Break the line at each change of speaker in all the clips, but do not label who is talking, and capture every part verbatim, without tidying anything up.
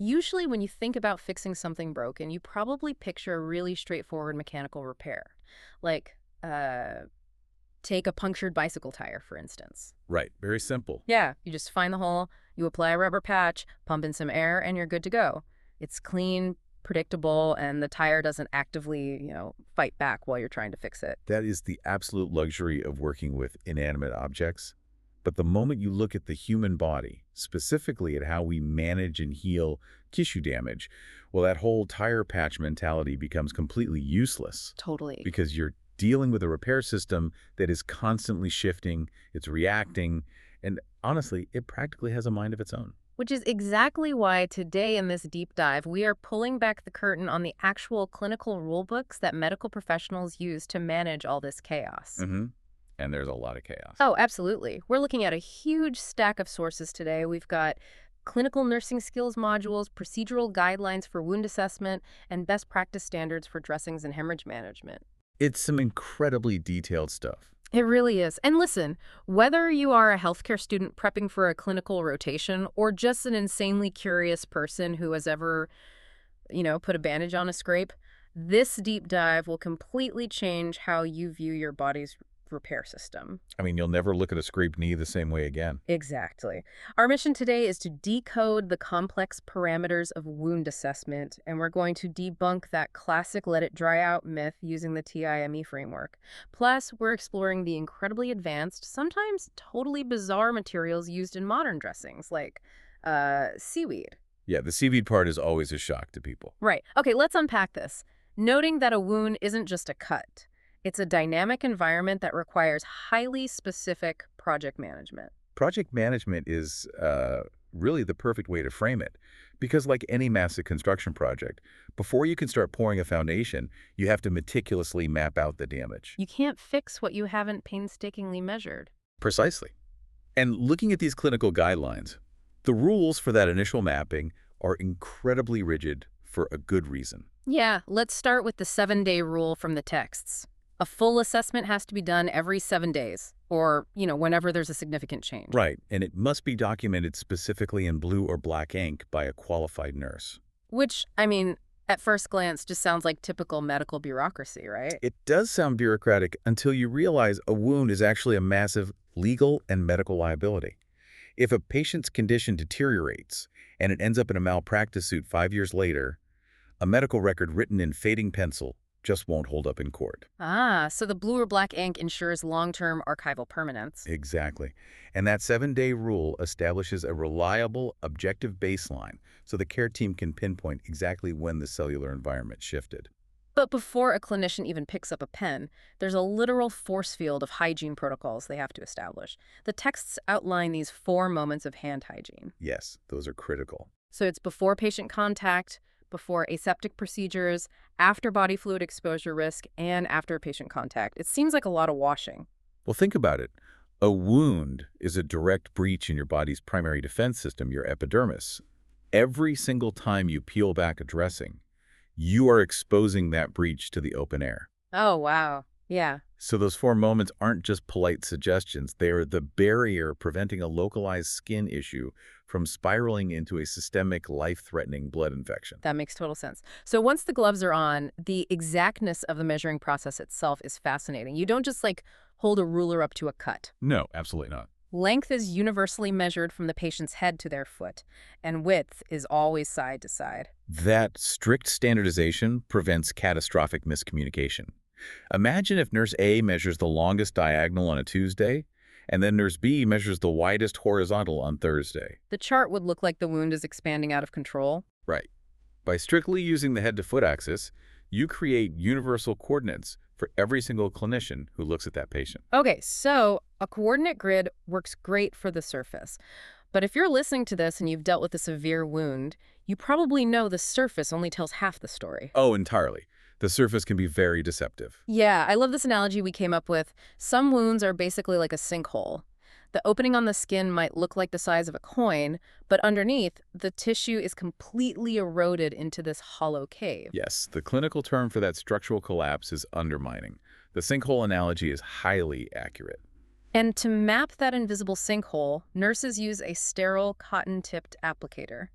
Usually when you think about fixing something broken, you probably picture a really straightforward mechanical repair. Like, uh, take a punctured bicycle tire, for instance.
Right, very simple.
Yeah, you just find the hole, you apply a rubber patch, pump in some air, and you're good to go. It's clean, predictable, and the tire doesn't actively, you know, fight back while you're trying to fix it.
That is the absolute luxury of working with inanimate objects. But the moment you look at the human body, specifically at how we manage and heal tissue damage, well, that whole tire patch mentality becomes completely useless
Totally.
because you're dealing with a repair system that is constantly shifting, it's reacting, and honestly, it practically has a mind of its own.
Which is exactly why today in this deep dive, we are pulling back the curtain on the actual clinical rulebooks that medical professionals use to manage all this chaos.
Mm-hmm. And there's a lot of chaos.
Oh, absolutely. We're looking at a huge stack of sources today. We've got clinical nursing skills modules, procedural guidelines for wound assessment, and best practice standards for dressings and hemorrhage management.
It's some incredibly detailed stuff.
It really is. And listen, whether you are a healthcare student prepping for a clinical rotation or just an insanely curious person who has ever, you know, put a bandage on a scrape, this deep dive will completely change how you view your body's repair system.
I mean, you'll never look at a scraped knee the same way again.
Exactly. Our mission today is to decode the complex parameters of wound assessment, and we're going to debunk that classic let it dry out myth using the T I M E framework. Plus, we're exploring the incredibly advanced, sometimes totally bizarre materials used in modern dressings, like uh, seaweed.
Yeah, the seaweed part is always a shock to people.
Right. Okay, let's unpack this. Noting that a wound isn't just a cut. It's a dynamic environment that requires highly specific project management.
Project management is uh, really the perfect way to frame it. Because like any massive construction project, before you can start pouring a foundation, you have to meticulously map out the damage.
You can't fix what you haven't painstakingly measured.
Precisely. And looking at these clinical guidelines, the rules for that initial mapping are incredibly rigid for a good reason.
Yeah, let's start with the seven-day rule from the texts. A full assessment has to be done every seven days, or, you know, whenever there's a significant change.
Right, and it must be documented specifically in blue or black ink by a qualified nurse.
Which, I mean, at first glance just sounds like typical medical bureaucracy, right?
It does sound bureaucratic until you realize a wound is actually a massive legal and medical liability. If a patient's condition deteriorates and it ends up in a malpractice suit five years later, a medical record written in fading pencil just won't hold up in court.
Ah, so the blue or black ink ensures long-term archival permanence.
Exactly. And that seven-day rule establishes a reliable, objective baseline so the care team can pinpoint exactly when the cellular environment shifted.
But before a clinician even picks up a pen, there's a literal force field of hygiene protocols they have to establish. The texts outline these four moments of hand hygiene.
Yes, those are critical.
So it's before patient contact, before aseptic procedures, after body fluid exposure risk, and after patient contact. It seems like a lot of washing.
Well, think about it. A wound is a direct breach in your body's primary defense system, your epidermis. Every single time you peel back a dressing, you are exposing that breach to the open air.
Oh, wow. Yeah.
So those four moments aren't just polite suggestions. They are the barrier preventing a localized skin issue from spiraling into a systemic, life-threatening blood infection.
That makes total sense. So once the gloves are on, the exactness of the measuring process itself is fascinating. You don't just like hold a ruler up to a cut.
No, absolutely not.
Length is universally measured from the patient's head to their foot, and width is always side to side.
That strict standardization prevents catastrophic miscommunication. Imagine if Nurse A measures the longest diagonal on a Tuesday, and then Nurse B measures the widest horizontal on Thursday.
The chart would look like the wound is expanding out of control.
Right. By strictly using the head-to-foot axis, you create universal coordinates for every single clinician who looks at that patient.
Okay, so a coordinate grid works great for the surface. But if you're listening to this and you've dealt with a severe wound, you probably know the surface only tells half the story.
Oh, entirely. The surface can be very deceptive.
Yeah, I love this analogy we came up with. Some wounds are basically like a sinkhole. The opening on the skin might look like the size of a coin, but underneath, the tissue is completely eroded into this hollow cave.
Yes, the clinical term for that structural collapse is undermining. The sinkhole analogy is highly accurate.
And to map that invisible sinkhole, nurses use a sterile cotton-tipped applicator.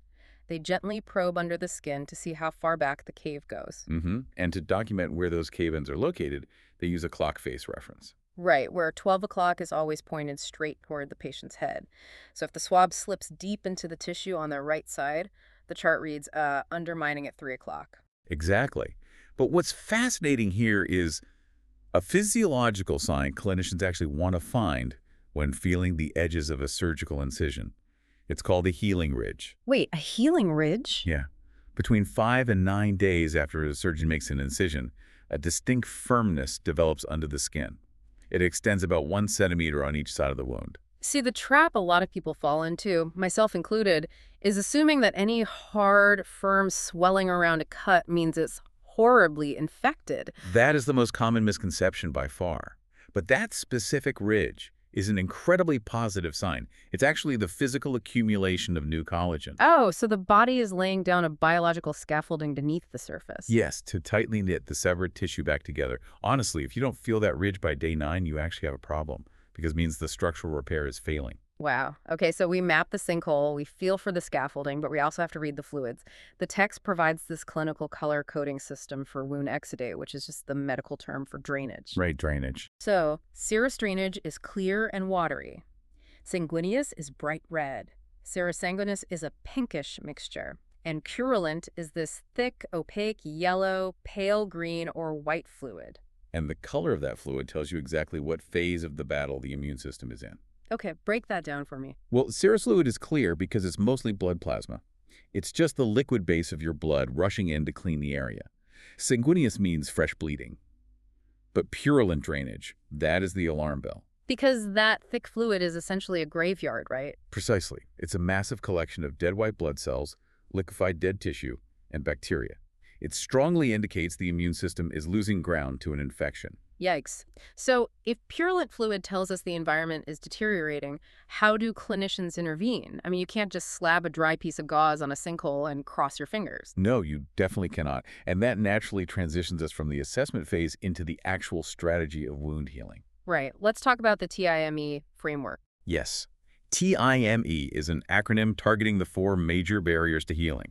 They gently probe under the skin to see how far back the cave goes.
Mm-hmm. And to document where those cave-ins are located, they use a clock face reference.
Right, where twelve o'clock is always pointed straight toward the patient's head. So if the swab slips deep into the tissue on their right side, the chart reads, uh, undermining at three o'clock.
Exactly. But what's fascinating here is a physiological sign clinicians actually want to find when feeling the edges of a surgical incision. It's called a healing ridge.
Wait, a healing ridge?
Yeah. Between five and nine days after a surgeon makes an incision, a distinct firmness develops under the skin. It extends about one centimeter on each side of the wound.
See, the trap a lot of people fall into, myself included, is assuming that any hard, firm swelling around a cut means it's horribly infected.
That is the most common misconception by far. But that specific ridge is an incredibly positive sign. It's actually the physical accumulation of new collagen.
Oh, so the body is laying down a biological scaffolding beneath the surface.
Yes, to tightly knit the severed tissue back together. Honestly, if you don't feel that ridge by day nine, you actually have a problem, because it means the structural repair is failing.
Wow. Okay, so we map the sinkhole, we feel for the scaffolding, but we also have to read the fluids. The text provides this clinical color coding system for wound exudate, which is just the medical term for drainage.
Right, drainage.
So, serous drainage is clear and watery. Sanguineous is bright red. Serosanguineous is a pinkish mixture. And purulent is this thick, opaque, yellow, pale green, or white fluid.
And the color of that fluid tells you exactly what phase of the battle the immune system is in.
Okay, break that down for me.
Well, serous fluid is clear because it's mostly blood plasma. It's just the liquid base of your blood rushing in to clean the area. Sanguineous means fresh bleeding. But purulent drainage, that is the alarm bell.
Because that thick fluid is essentially a graveyard, right?
Precisely. It's a massive collection of dead white blood cells, liquefied dead tissue, and bacteria. It strongly indicates the immune system is losing ground to an infection.
Yikes. So if purulent fluid tells us the environment is deteriorating, how do clinicians intervene? I mean, you can't just slab a dry piece of gauze on a sinkhole and cross your fingers.
No, you definitely cannot. And that naturally transitions us from the assessment phase into the actual strategy of wound healing.
Right. Let's talk about the T I M E framework.
Yes. T I M E is an acronym targeting the four major barriers to healing.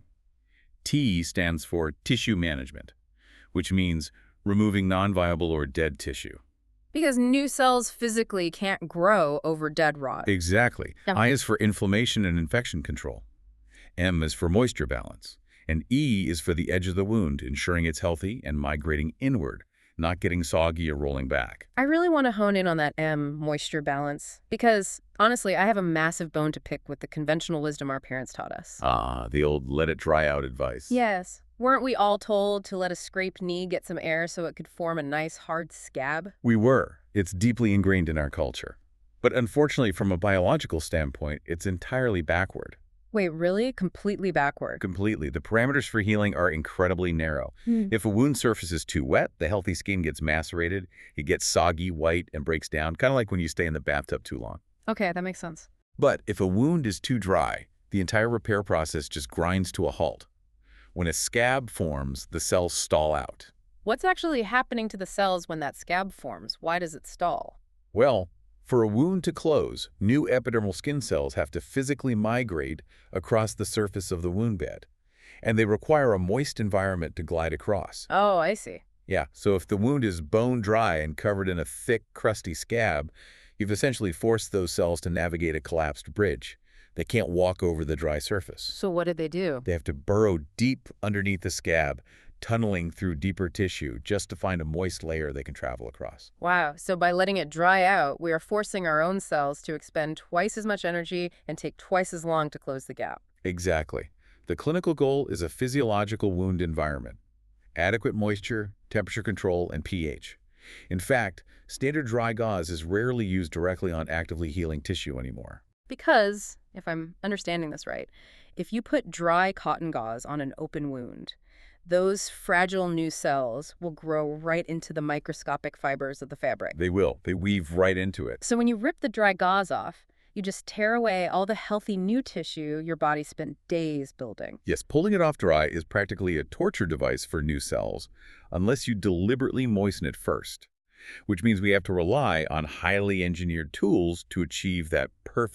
T stands for tissue management, which means removing non-viable or dead tissue.
Because new cells physically can't grow over dead rot.
Exactly.
Yeah.
I is for inflammation and infection control. M is for moisture balance. And E is for the edge of the wound, ensuring it's healthy and migrating inward, not getting soggy or rolling back.
I really want to hone in on that M, moisture balance, because honestly, I have a massive bone to pick with the conventional wisdom our parents taught us.
Ah, the old let it dry out advice.
Yes. Weren't we all told to let a scraped knee get some air so it could form a nice hard scab?
We were. It's deeply ingrained in our culture. But unfortunately, from a biological standpoint, it's entirely backward.
Wait, really? Completely backward?
Completely. The parameters for healing are incredibly narrow.
Hmm.
If a wound surface is too wet, the healthy skin gets macerated, it gets soggy, white, and breaks down, kind of like when you stay in the bathtub too long.
Okay, that makes sense.
But if a wound is too dry, the entire repair process just grinds to a halt. When a scab forms, the cells stall out.
What's actually happening to the cells when that scab forms? Why does it stall?
Well, for a wound to close, new epidermal skin cells have to physically migrate across the surface of the wound bed, and they require a moist environment to glide across.
Oh, I see.
Yeah, so if the wound is bone dry and covered in a thick, crusty scab, you've essentially forced those cells to navigate a collapsed bridge. They can't walk over the dry surface.
So what did they do?
They have to burrow deep underneath the scab, tunneling through deeper tissue just to find a moist layer they can travel across.
Wow, so by letting it dry out, we are forcing our own cells to expend twice as much energy and take twice as long to close the gap.
Exactly. The clinical goal is a physiological wound environment. Adequate moisture, temperature control, and pH. In fact, standard dry gauze is rarely used directly on actively healing tissue anymore.
Because, if I'm understanding this right, if you put dry cotton gauze on an open wound, those fragile new cells will grow right into the microscopic fibers of the fabric.
They will. They weave right into it.
So when you rip the dry gauze off, you just tear away all the healthy new tissue your body spent days building.
Yes, pulling it off dry is practically a torture device for new cells, unless you deliberately moisten it first, which means we have to rely on highly engineered tools to achieve that perfect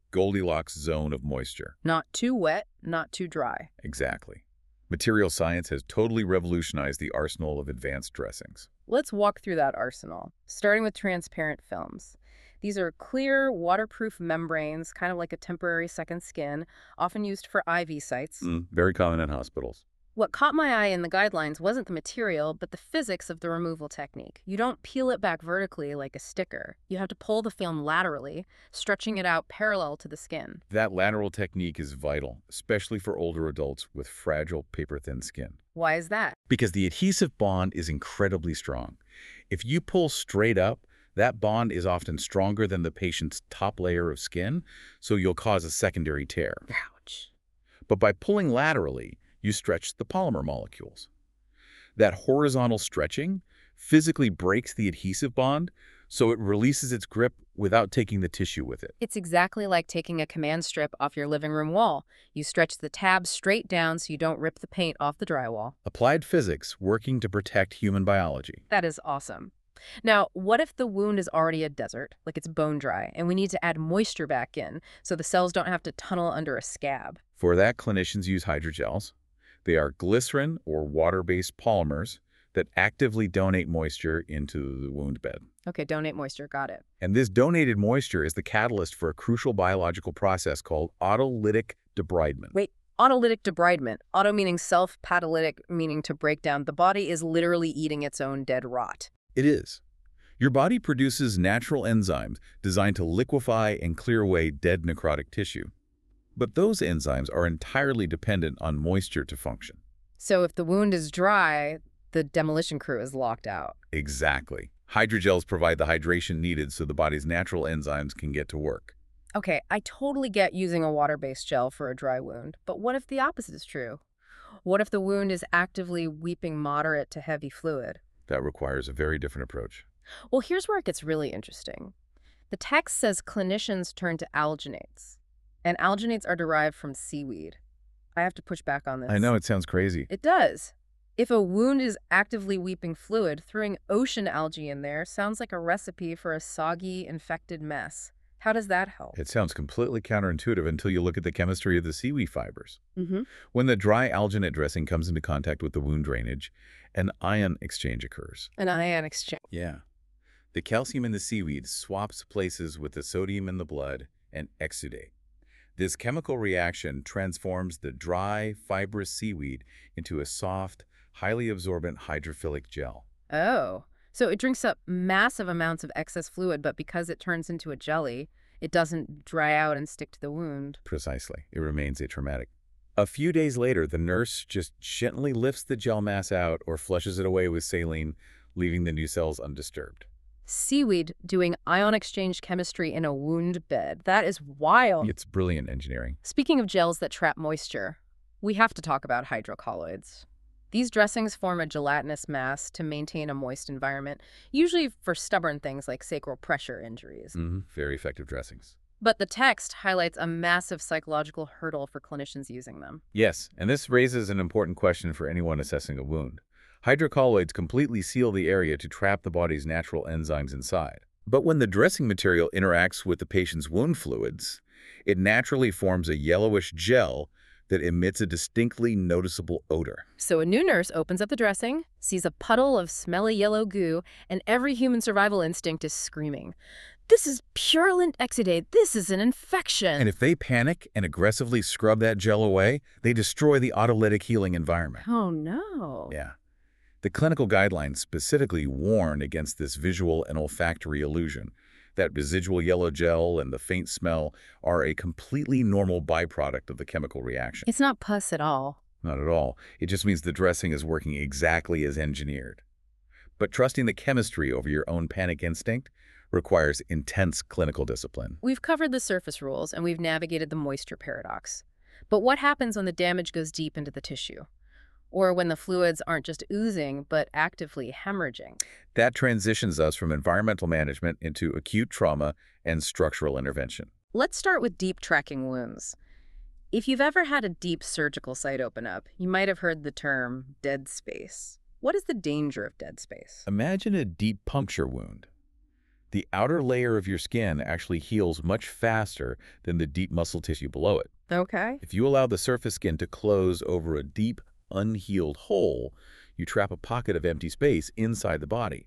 Goldilocks zone of moisture.
Not too wet, not too dry.
Exactly. Material science has totally revolutionized the arsenal of advanced dressings.
Let's walk through that arsenal, starting with transparent films. These are clear, waterproof membranes, kind of like a temporary second skin, often used for I V sites.
Mm, very common in hospitals.
What caught my eye in the guidelines wasn't the material, but the physics of the removal technique. You don't peel it back vertically like a sticker. You have to pull the film laterally, stretching it out parallel to the skin.
That lateral technique is vital, especially for older adults with fragile, paper-thin skin.
Why is that?
Because the adhesive bond is incredibly strong. If you pull straight up, that bond is often stronger than the patient's top layer of skin, so you'll cause a secondary tear.
Ouch.
But by pulling laterally, you stretch the polymer molecules. That horizontal stretching physically breaks the adhesive bond, so it releases its grip without taking the tissue with it.
It's exactly like taking a command strip off your living room wall. You stretch the tabs straight down so you don't rip the paint off the drywall.
Applied physics working to protect human biology.
That is awesome. Now, what if the wound is already a desert, like it's bone dry, and we need to add moisture back in so the cells don't have to tunnel under a scab?
For that, clinicians use hydrogels. They are glycerin or water-based polymers that actively donate moisture into the wound bed.
Okay, donate moisture, got it.
And this donated moisture is the catalyst for a crucial biological process called autolytic debridement.
Wait, autolytic debridement. Auto meaning self, catalytic meaning to break down. The body is literally eating its own dead rot.
It is. Your body produces natural enzymes designed to liquefy and clear away dead necrotic tissue. But those enzymes are entirely dependent on moisture to function.
So if the wound is dry, the demolition crew is locked out.
Exactly. Hydrogels provide the hydration needed so the body's natural enzymes can get to work.
Okay, I totally get using a water-based gel for a dry wound, but what if the opposite is true? What if the wound is actively weeping moderate to heavy fluid?
That requires a very different approach.
Well, here's where it gets really interesting. The text says clinicians turn to alginates, and alginates are derived from seaweed. I have to push back on this.
I know, it sounds crazy.
It does. If a wound is actively weeping fluid, throwing ocean algae in there sounds like a recipe for a soggy, infected mess. How does that help?
It sounds completely counterintuitive until you look at the chemistry of the seaweed fibers.
Mm-hmm.
When the dry alginate dressing comes into contact with the wound drainage, an ion exchange occurs.
An ion exchange.
Yeah. The calcium in the seaweed swaps places with the sodium in the blood and exudate. This chemical reaction transforms the dry, fibrous seaweed into a soft, highly absorbent hydrophilic gel.
Oh, so it drinks up massive amounts of excess fluid, but because it turns into a jelly, it doesn't dry out and stick to the wound.
Precisely. It remains atraumatic. A few days later, the nurse just gently lifts the gel mass out or flushes it away with saline, leaving the new cells undisturbed.
Seaweed doing ion exchange chemistry in a wound bed. That is wild.
It's brilliant engineering.
Speaking of gels that trap moisture, we have to talk about hydrocolloids. These dressings form a gelatinous mass to maintain a moist environment, usually for stubborn things like sacral pressure injuries.
Mm-hmm. Very effective dressings.
But the text highlights a massive psychological hurdle for clinicians using them.
Yes, and this raises an important question for anyone assessing a wound. Hydrocolloids completely seal the area to trap the body's natural enzymes inside. But when the dressing material interacts with the patient's wound fluids, it naturally forms a yellowish gel that emits a distinctly noticeable odor.
So a new nurse opens up the dressing, sees a puddle of smelly yellow goo, and every human survival instinct is screaming, "This is purulent exudate. This is an infection."
And if they panic and aggressively scrub that gel away, they destroy the autolytic healing environment.
Oh, no.
Yeah. The clinical guidelines specifically warn against this visual and olfactory illusion. That residual yellow gel and the faint smell are a completely normal byproduct of the chemical reaction.
It's not pus at all.
Not at all. It just means the dressing is working exactly as engineered. But trusting the chemistry over your own panic instinct requires intense clinical discipline.
We've covered the surface rules and we've navigated the moisture paradox. But what happens when the damage goes deep into the tissue? Or when the fluids aren't just oozing, but actively hemorrhaging?
That transitions us from environmental management into acute trauma and structural intervention.
Let's start with deep tracking wounds. If you've ever had a deep surgical site open up, you might have heard the term dead space. What is the danger of dead space?
Imagine a deep puncture wound. The outer layer of your skin actually heals much faster than the deep muscle tissue below it.
Okay.
If you allow the surface skin to close over a deep, unhealed hole, you trap a pocket of empty space inside the body.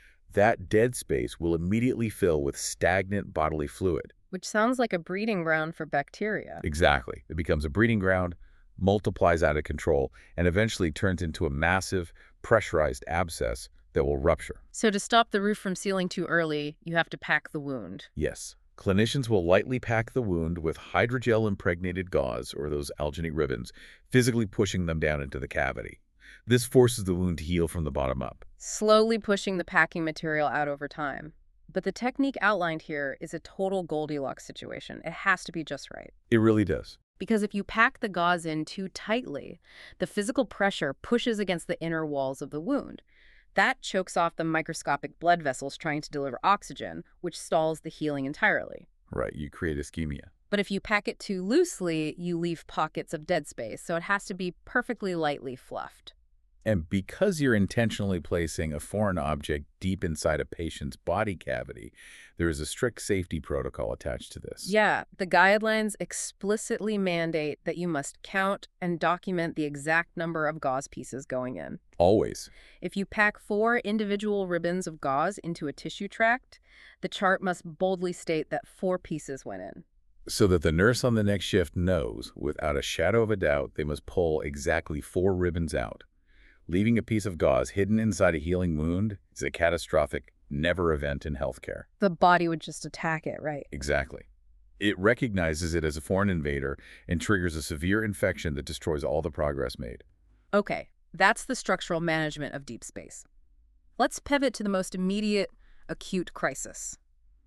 That dead space will immediately fill with stagnant bodily fluid.
Which sounds like a breeding ground for bacteria.
Exactly. It becomes a breeding ground, multiplies out of control, and eventually turns into a massive, pressurized abscess that will rupture.
So to stop the roof from sealing too early, you have to pack the wound.
Yes. Clinicians will lightly pack the wound with hydrogel-impregnated gauze, or those alginate ribbons, physically pushing them down into the cavity. This forces the wound to heal from the bottom up.
Slowly pushing the packing material out over time. But the technique outlined here is a total Goldilocks situation. It has to be just right.
It really does.
Because if you pack the gauze in too tightly, the physical pressure pushes against the inner walls of the wound. That chokes off the microscopic blood vessels trying to deliver oxygen, which stalls the healing entirely.
Right, you create ischemia.
But if you pack it too loosely, you leave pockets of dead space, so it has to be perfectly lightly fluffed.
And because you're intentionally placing a foreign object deep inside a patient's body cavity, there is a strict safety protocol attached to this.
Yeah, the guidelines explicitly mandate that you must count and document the exact number of gauze pieces going in.
Always.
If you pack four individual ribbons of gauze into a tissue tract, the chart must boldly state that four pieces went in.
So that the nurse on the next shift knows, without a shadow of a doubt, they must pull exactly four ribbons out. Leaving a piece of gauze hidden inside a healing wound is a catastrophic never event in healthcare.
The body would just attack it, right?
Exactly. It recognizes it as a foreign invader and triggers a severe infection that destroys all the progress made.
Okay, that's the structural management of deep space. Let's pivot to the most immediate, acute crisis.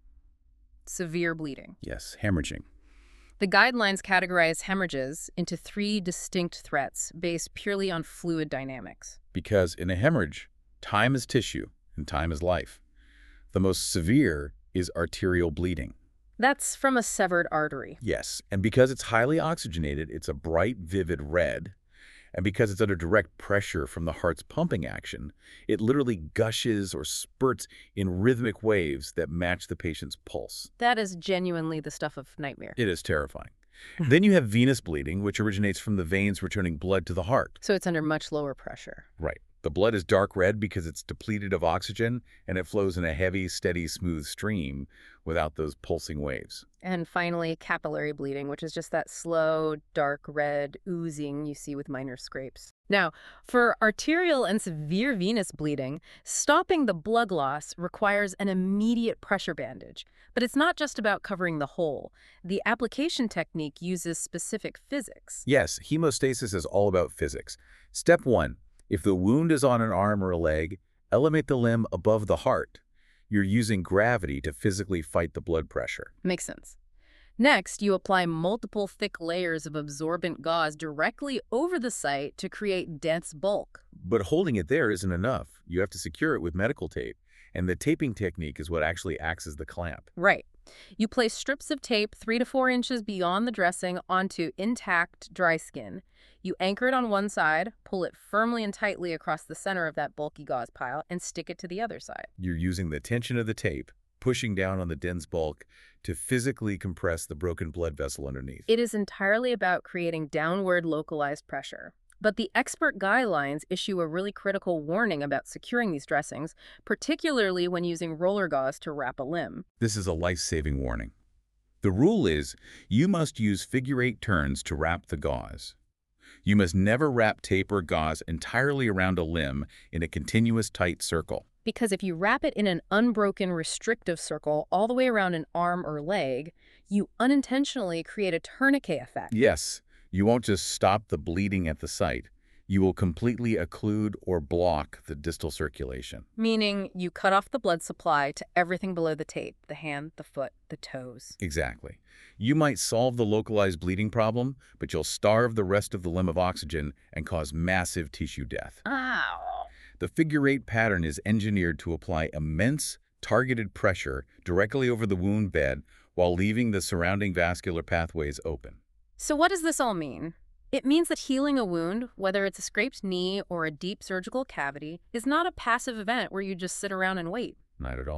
Severe bleeding.
Yes, hemorrhaging.
The guidelines categorize hemorrhages into three distinct threats based purely on fluid dynamics.
Because in a hemorrhage, time is tissue and time is life. The most severe is arterial bleeding.
That's from a severed artery.
Yes, and because it's highly oxygenated, it's a bright, vivid red. And because it's under direct pressure from the heart's pumping action, it literally gushes or spurts in rhythmic waves that match the patient's pulse.
That is genuinely the stuff of nightmare.
It is terrifying. Then you have venous bleeding, which originates from the veins returning blood to the heart.
So it's under much lower pressure.
Right. The blood is dark red because it's depleted of oxygen, and it flows in a heavy, steady, smooth stream without those pulsing waves.
And finally, capillary bleeding, which is just that slow, dark red oozing you see with minor scrapes. Now, for arterial and severe venous bleeding, stopping the blood loss requires an immediate pressure bandage. But it's not just about covering the hole. The application technique uses specific physics.
Yes, hemostasis is all about physics. Step one, if the wound is on an arm or a leg, elevate the limb above the heart. You're using gravity to physically fight the blood pressure.
Makes sense. Next, you apply multiple thick layers of absorbent gauze directly over the site to create dense bulk.
But holding it there isn't enough. You have to secure it with medical tape, and the taping technique is what actually acts as the clamp.
Right. You place strips of tape three to four inches beyond the dressing onto intact, dry skin. You anchor it on one side, pull it firmly and tightly across the center of that bulky gauze pile, and stick it to the other side.
You're using the tension of the tape, pushing down on the dense bulk to physically compress the broken blood vessel underneath.
It is entirely about creating downward localized pressure. But the expert guidelines issue a really critical warning about securing these dressings, particularly when using roller gauze to wrap a limb.
This is a life-saving warning. The rule is you must use figure-eight turns to wrap the gauze. You must never wrap tape or gauze entirely around a limb in a continuous tight circle.
Because if you wrap it in an unbroken restrictive circle all the way around an arm or leg, you unintentionally create a tourniquet effect.
Yes, you won't just stop the bleeding at the site. You will completely occlude or block the distal circulation.
Meaning you cut off the blood supply to everything below the tape, the hand, the foot, the toes.
Exactly. You might solve the localized bleeding problem, but you'll starve the rest of the limb of oxygen and cause massive tissue death.
Ow.
The figure-eight pattern is engineered to apply immense, targeted pressure directly over the wound bed while leaving the surrounding vascular pathways open.
So what does this all mean? It means that healing a wound, whether it's a scraped knee or a deep surgical cavity, is not a passive event where you just sit around and wait.
Not at all.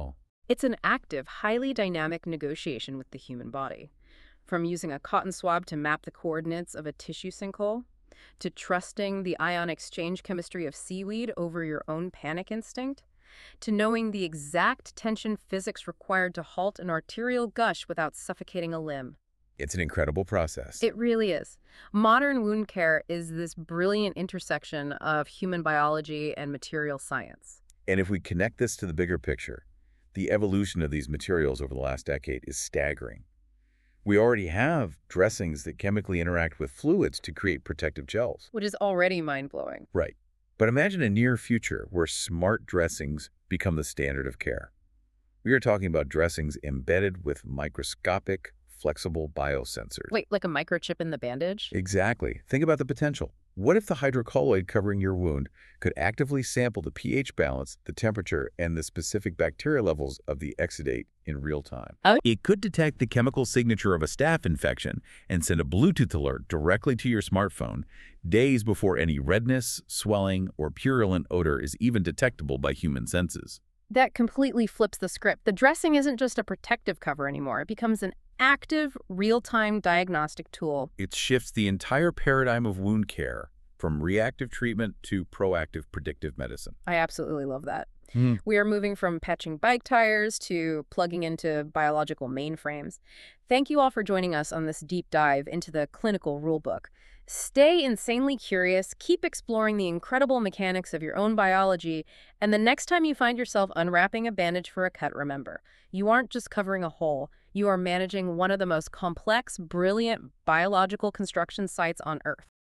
It's an active, highly dynamic negotiation with the human body. From using a cotton swab to map the coordinates of a tissue sinkhole, to trusting the ion exchange chemistry of seaweed over your own panic instinct, to knowing the exact tension physics required to halt an arterial gush without suffocating a limb.
It's an incredible process.
It really is. Modern wound care is this brilliant intersection of human biology and material science.
And if we connect this to the bigger picture, the evolution of these materials over the last decade is staggering. We already have dressings that chemically interact with fluids to create protective gels.
Which is already mind-blowing.
Right. But imagine a near future where smart dressings become the standard of care. We are talking about dressings embedded with microscopic, flexible biosensors.
Wait, like a microchip in the bandage?
Exactly. Think about the potential. What if the hydrocolloid covering your wound could actively sample the pH balance, the temperature, and the specific bacteria levels of the exudate in real time?
Oh.
It could detect the chemical signature of a staph infection and send a Bluetooth alert directly to your smartphone days before any redness, swelling, or purulent odor is even detectable by human senses.
That completely flips the script. The dressing isn't just a protective cover anymore. It becomes an active, real-time diagnostic tool.
It shifts the entire paradigm of wound care from reactive treatment to proactive predictive medicine.
I absolutely love that.
Hmm.
We are moving from patching bike tires to plugging into biological mainframes. Thank you all for joining us on this deep dive into the clinical rulebook. Stay insanely curious, keep exploring the incredible mechanics of your own biology, and the next time you find yourself unwrapping a bandage for a cut, remember, you aren't just covering a hole, you are managing one of the most complex, brilliant biological construction sites on Earth.